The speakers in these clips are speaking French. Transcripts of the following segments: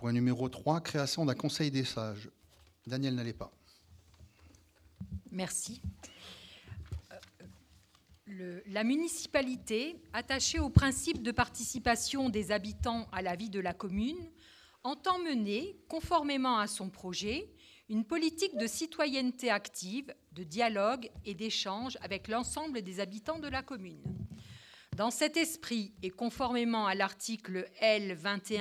Point numéro 3, création d'un conseil des sages. Daniel Nalepa. Merci. La municipalité, attachée au principe de participation des habitants à la vie de la commune, entend mener, conformément à son projet, une politique de citoyenneté active, de dialogue et d'échange avec l'ensemble des habitants de la commune. Dans cet esprit, et conformément à l'article L.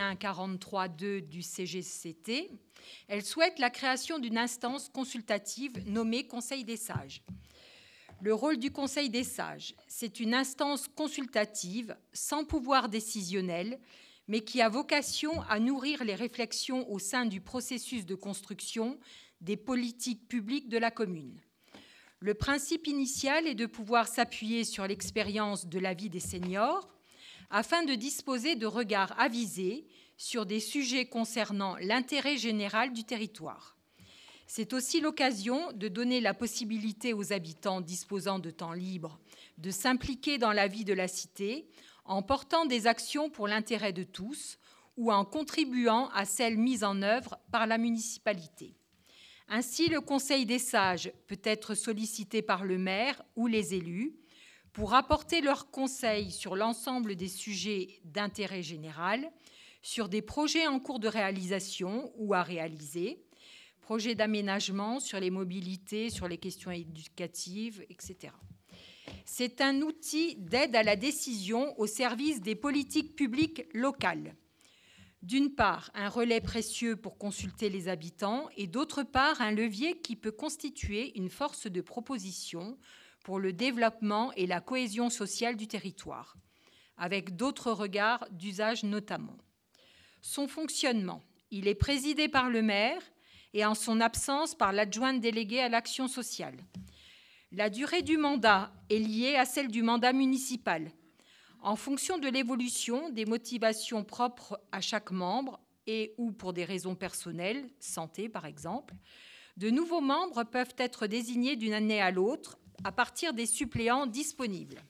2143-2 du CGCT, elle souhaite la création d'une instance consultative nommée Conseil des sages. Le rôle du Conseil des sages, c'est une instance consultative sans pouvoir décisionnel, mais qui a vocation à nourrir les réflexions au sein du processus de construction des politiques publiques de la commune. Le principe initial est de pouvoir s'appuyer sur l'expérience de la vie des seniors afin de disposer de regards avisés sur des sujets concernant l'intérêt général du territoire. C'est aussi l'occasion de donner la possibilité aux habitants disposant de temps libre de s'impliquer dans la vie de la cité en portant des actions pour l'intérêt de tous ou en contribuant à celles mises en œuvre par la municipalité. Ainsi, le Conseil des sages peut être sollicité par le maire ou les élus pour apporter leurs conseils sur l'ensemble des sujets d'intérêt général, sur des projets en cours de réalisation ou à réaliser, projets d'aménagement, sur les mobilités, sur les questions éducatives, etc. C'est un outil d'aide à la décision au service des politiques publiques locales. D'une part, un relais précieux pour consulter les habitants et d'autre part, un levier qui peut constituer une force de proposition pour le développement et la cohésion sociale du territoire, avec d'autres regards d'usage notamment. Son fonctionnement, il est présidé par le maire et en son absence par l'adjointe déléguée à l'action sociale. La durée du mandat est liée à celle du mandat municipal, en fonction de l'évolution des motivations propres à chaque membre et ou pour des raisons personnelles, santé par exemple. De nouveaux membres peuvent être désignés d'une année à l'autre à partir des suppléants disponibles.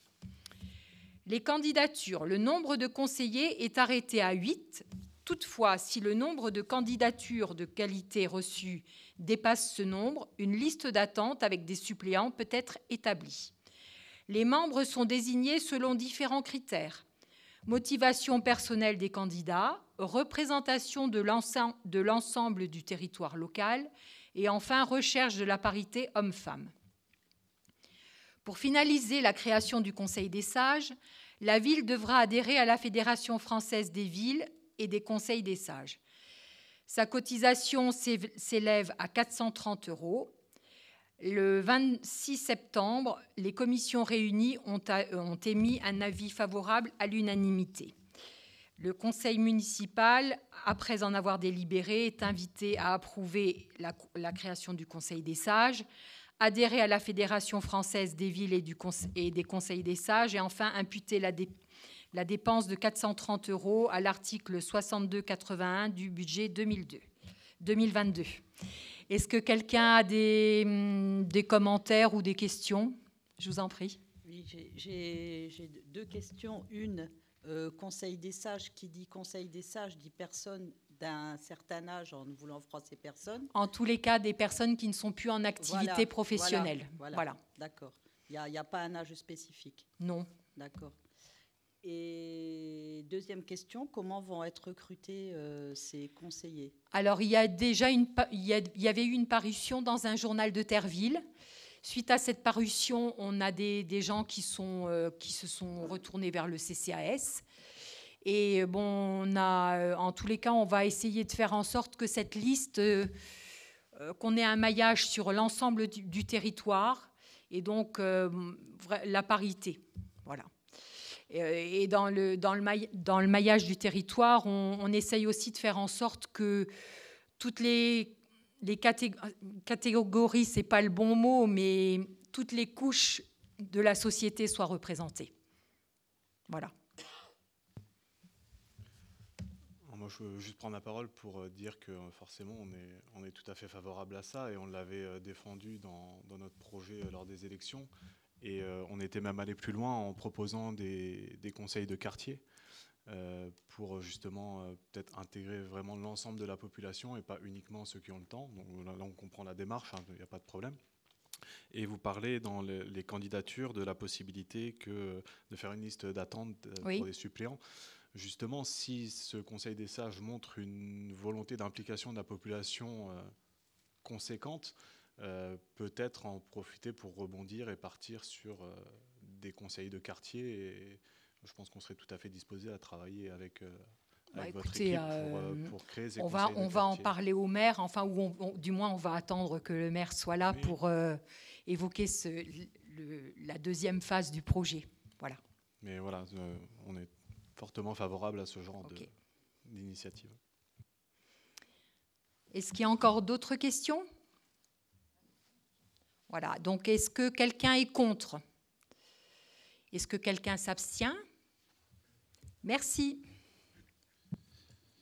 Les candidatures, le nombre de conseillers est arrêté à 8. Toutefois, si le nombre de candidatures de qualité reçues dépasse ce nombre, une liste d'attente avec des suppléants peut être établie. Les membres sont désignés selon différents critères. Motivation personnelle des candidats, représentation de l'ensemble du territoire local et enfin recherche de la parité homme-femme. Pour finaliser la création du Conseil des sages, la ville devra adhérer à la Fédération française des villes et des conseils des sages. Sa cotisation s'élève à 430 €. Le 26 septembre, les commissions réunies ont émis un avis favorable à l'unanimité. Le conseil municipal, après en avoir délibéré, est invité à approuver la création du Conseil des sages, adhérer à la Fédération française des villes et des conseils des sages et enfin imputer la dépense de 430 € à l'article 6281 du budget 2022. Est-ce que quelqu'un a des commentaires ou des questions? Je vous en prie. Oui, j'ai deux questions. Une, Conseil des sages, qui dit Conseil des sages dit personne d'un certain âge en voulant froisser personne. En tous les cas, des personnes qui ne sont plus en activité professionnelle. Voilà. D'accord. Il n'y a pas un âge spécifique. Non. D'accord. Et deuxième question, comment vont être recrutés ces conseillers? Alors, il y avait eu une parution dans un journal de Terreville. Suite à cette parution, on a des gens qui se sont retournés vers le CCAS. Et bon, en tous les cas, on va essayer de faire en sorte que cette liste, qu'on ait un maillage sur l'ensemble du territoire et donc la parité. Voilà. Et dans le maillage du territoire, on essaye aussi de faire en sorte que toutes les catégories, c'est pas le bon mot, mais toutes les couches de la société soient représentées. Voilà. Moi, je veux juste prendre la parole pour dire que forcément, on est tout à fait favorable à ça et on l'avait défendu dans notre projet lors des élections. Et on était même allé plus loin en proposant des conseils de quartier. pour justement peut-être intégrer vraiment l'ensemble de la population et pas uniquement ceux qui ont le temps. Donc là, on comprend la démarche, il n'y a pas de problème. Et vous parlez dans les candidatures de la possibilité de faire une liste d'attente pour des suppléants. Justement, si ce Conseil des sages montre une volonté d'implication de la population conséquente, peut-être en profiter pour rebondir et partir sur des conseils de quartier. Et je pense qu'on serait tout à fait disposé à travailler avec votre équipe pour créer ces conseils de quartier. On va en parler au maire, enfin, du moins on va attendre que le maire soit là pour évoquer la deuxième phase du projet. Voilà. Mais voilà, on est fortement favorable à ce genre d'initiative. Est-ce qu'il y a encore d'autres questions ? Voilà, donc est-ce que quelqu'un est contre ? Est-ce que quelqu'un s'abstient ? Merci.